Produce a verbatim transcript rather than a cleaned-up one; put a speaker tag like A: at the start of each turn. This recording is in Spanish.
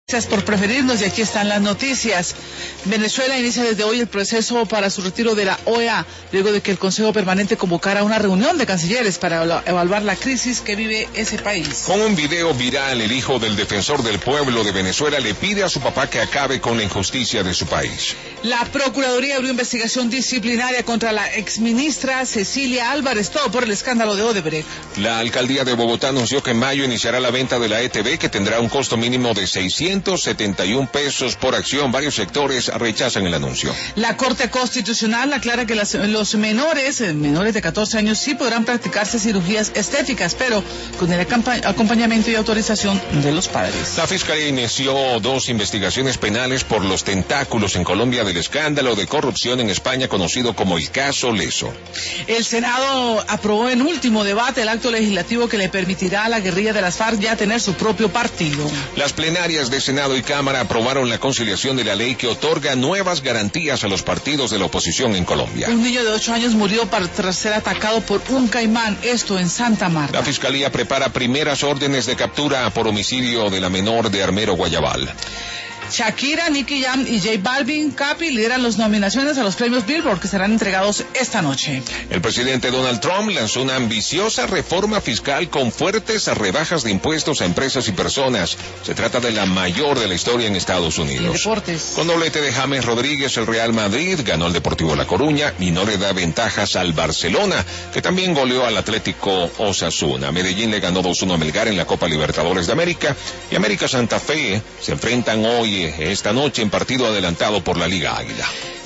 A: Gracias por preferirnos y aquí están las noticias. Venezuela inicia desde hoy el proceso para su retiro de la O E A, luego de que el Consejo Permanente convocara una reunión de cancilleres para evaluar la crisis que vive ese país.
B: Con un video viral, el hijo del defensor del pueblo de Venezuela le pide a su papá que acabe con la injusticia de su país.
A: La Procuraduría abrió investigación disciplinaria contra la exministra Cecilia Álvarez, todo por el escándalo de Odebrecht.
B: La alcaldía de Bogotá anunció que en mayo iniciará la venta de la E T V, que tendrá un costo mínimo de seiscientos setenta y un pesos por acción. Varios sectores rechazan el anuncio.
A: La Corte Constitucional aclara que las, los menores, menores de catorce años, sí podrán practicarse cirugías estéticas, pero con el acompañamiento y autorización de los padres.
B: La Fiscalía inició dos investigaciones penales por los tentáculos en Colombia del escándalo de corrupción en España conocido como el caso Leso.
A: El Senado aprobó en último debate el acto legislativo que le permitirá a la guerrilla de las FARC ya tener su propio partido.
B: Las plenarias de Senado y Cámara aprobaron la conciliación de la ley que otorga nuevas garantías a los partidos de la oposición en Colombia.
A: Un niño de ocho años murió tras ser atacado por un caimán, esto en Santa Marta.
B: La Fiscalía prepara primeras órdenes de captura por homicidio de la menor de Armero Guayabal.
A: Shakira, Nicky Jam y J Balvin, Capi lideran las nominaciones a los premios Billboard que serán entregados esta noche.
B: El presidente Donald Trump lanzó una ambiciosa reforma fiscal con fuertes rebajas de impuestos a empresas y personas. Se trata de la mayor de la historia en Estados Unidos.
A: Y deportes.
B: Con doblete de James Rodríguez, el Real Madrid ganó el Deportivo La Coruña y no le da ventajas al Barcelona, que también goleó al Atlético Osasuna. Medellín le ganó dos uno a Melgar en la Copa Libertadores de América y América Santa Fe se enfrentan hoy esta noche en partido adelantado por la Liga Águila.